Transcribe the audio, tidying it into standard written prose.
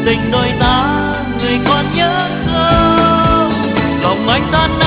tình đôi ta người còn nhớ không? Lòng anh tan